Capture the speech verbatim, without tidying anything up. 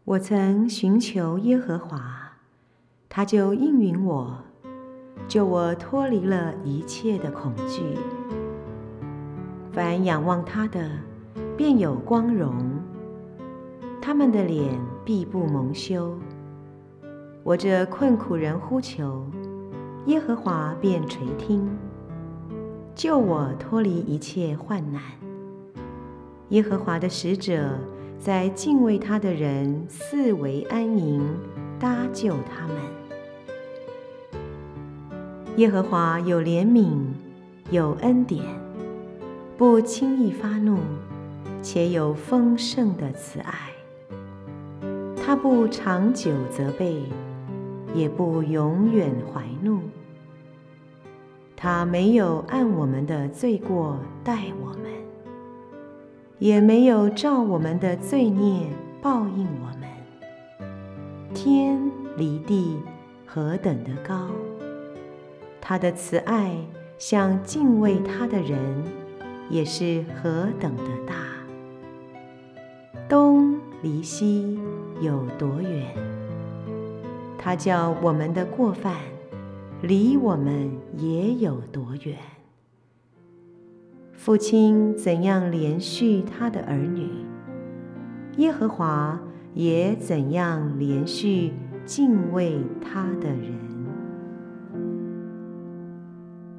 我曾寻求耶和华，他就应允我，救我脱离了一切的恐惧。凡仰望他的，便有光荣，他们的脸必不蒙羞。我这困苦人呼求，耶和华便垂听，救我脱离一切患难。耶和华的使者在敬畏他的人四围安营，搭救他们。耶和华有怜悯，有恩典，不轻易发怒，且有丰盛的慈爱。他不长久责备，也不永远怀怒。他没有按我们的罪过待我们，也没有照我们的罪孽报应我们。天离地何等的高，他的慈爱向敬畏他的人也是何等的大。东离西有多远，他叫我们的过犯离我们也有多远。父亲怎样怜恤他的儿女，耶和华也怎样怜恤敬畏他的人。